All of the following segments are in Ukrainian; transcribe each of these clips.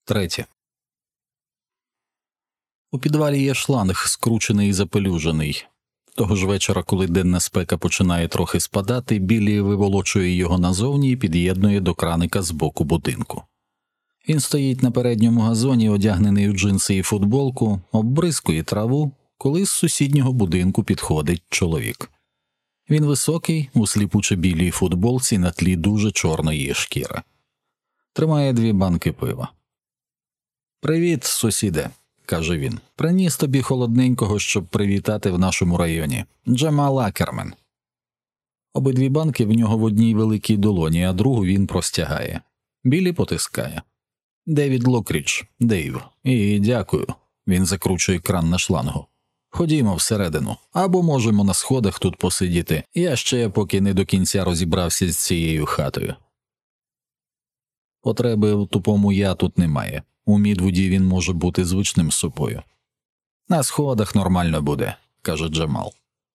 3. У підвалі є шланг, скручений і запелюжений. Того ж вечора, коли денна спека починає трохи спадати, Біллі виволочує його назовні і під'єднує до краника з боку будинку. Він стоїть на передньому газоні, одягнений у джинси і футболку, оббризкує траву, коли з сусіднього будинку підходить чоловік. Він високий, у сліпуче білій футболці на тлі дуже чорної шкіри. Тримає 2 банки пива. «Привіт, сусіде», – каже він. «Приніс тобі холодненького, щоб привітати в нашому районі. Джамал Акермен». Обидві банки в нього в одній великій долоні, а другу він простягає. Біллі потискає. «Девід Локрідж, Дейв. І дякую». Він закручує кран на шлангу. «Ходімо всередину. Або можемо на сходах тут посидіти. Я ще поки не до кінця розібрався з цією хатою». Потреби в тупому «я» тут немає. У Мідвуді він може бути звичним собою. «На сходах нормально буде», – каже Джамал.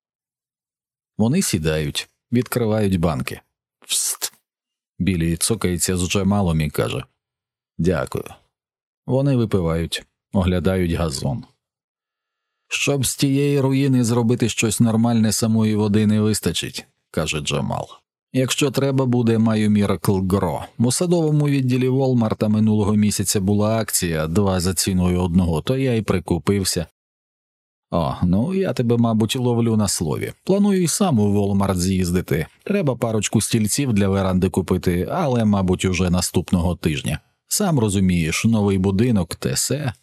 Вони сідають, відкривають банки. «Пст!» Біллі цокається з Джамалом і каже «Дякую». Вони випивають, оглядають газон. «Щоб з тієї руїни зробити щось нормальне, самої води не вистачить», – каже Джамал. «Якщо треба буде, маю Miracle Grow. У садовому відділі Волмарта минулого місяця була акція 2 за ціною 1, то я й прикупився». «О, ну я тебе, мабуть, ловлю на слові. Планую й сам у Волмарт з'їздити. Треба парочку стільців для веранди купити, але, мабуть, уже наступного тижня. Сам розумієш, новий будинок, те се».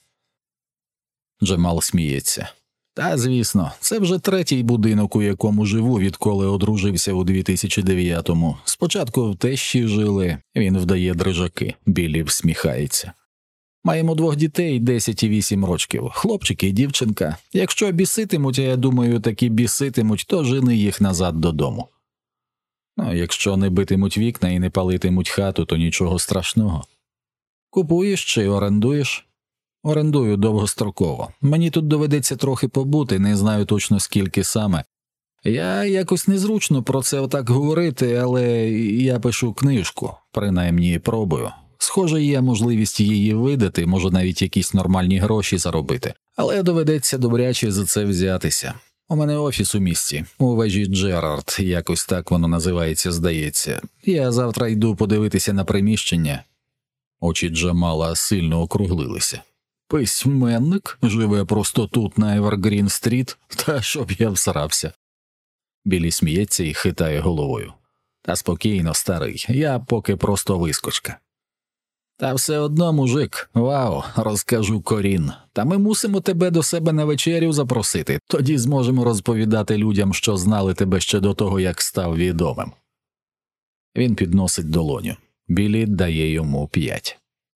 Джамал сміється. «Та, звісно, це вже 3-й будинок, у якому живу, відколи одружився у 2009-му. Спочатку в тещі жили». Він вдає дрижаки. Біллі всміхається. «Маємо 2 дітей, 10 і 8 років. Хлопчик і дівчинка. Якщо біситимуть, а я думаю, таки біситимуть, то жени їх назад додому. Ну, якщо не битимуть вікна і не палитимуть хату, то нічого страшного». «Купуєш чи орендуєш?» «Орендую довгостроково. Мені тут доведеться трохи побути, не знаю точно скільки саме. Я якось незручно про це отак говорити, але я пишу книжку, принаймні пробую. Схоже, є можливість її видати, може навіть якісь нормальні гроші заробити, але доведеться добряче за це взятися. У мене офіс у місті, у вежі Джерард, якось так воно називається, здається. Я завтра йду подивитися на приміщення». Очі Джамала сильно округлилися. «Письменник? Живе просто тут, на Евергрін-стріт? Та щоб я всрався». Біллі сміється і хитає головою. «Та спокійно, старий, я поки просто вискочка». «Та все одно, мужик, вау, розкажу Корін. Та ми мусимо тебе до себе на вечерю запросити, тоді зможемо розповідати людям, що знали тебе ще до того, як став відомим». Він підносить долоню. Біллі дає йому 5.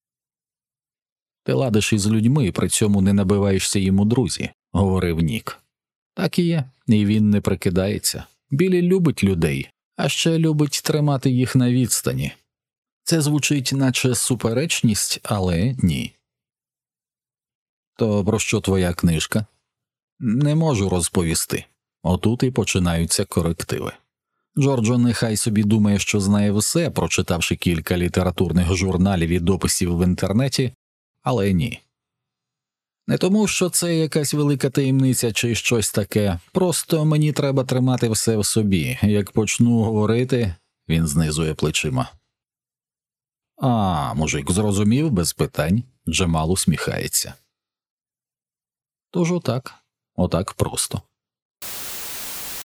«Ти ладиш із людьми, при цьому не набиваєшся їм у друзі», – говорив Нік. «Так і є, і він не прикидається. Біллі любить людей, а ще любить тримати їх на відстані. Це звучить наче суперечність, але ні». «То про що твоя книжка?» «Не можу розповісти». Отут і починаються корективи. Джорджо нехай собі думає, що знає все, прочитавши кілька літературних журналів і дописів в інтернеті, але ні. Не тому, що це якась велика таємниця чи щось таке, просто мені треба тримати все в собі. Як почну говорити, він знизує плечима. «А, мужик, зрозумів, без питань», – Джамал усміхається. «Тож отак просто».